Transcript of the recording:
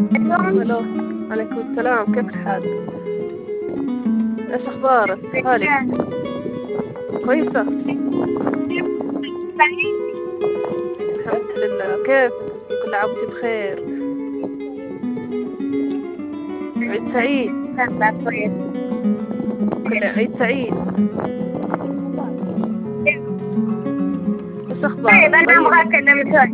الو. عليكم السلام، كيف الحال؟ ايش اخبارك؟ حالك كويسة؟ الحمد لله. كيف؟ كل عام وانت بخير. عيد سعيد. كل عيد سعيد. ايش طيب اخبارك؟ أنا طيب. أبغى أكلمك.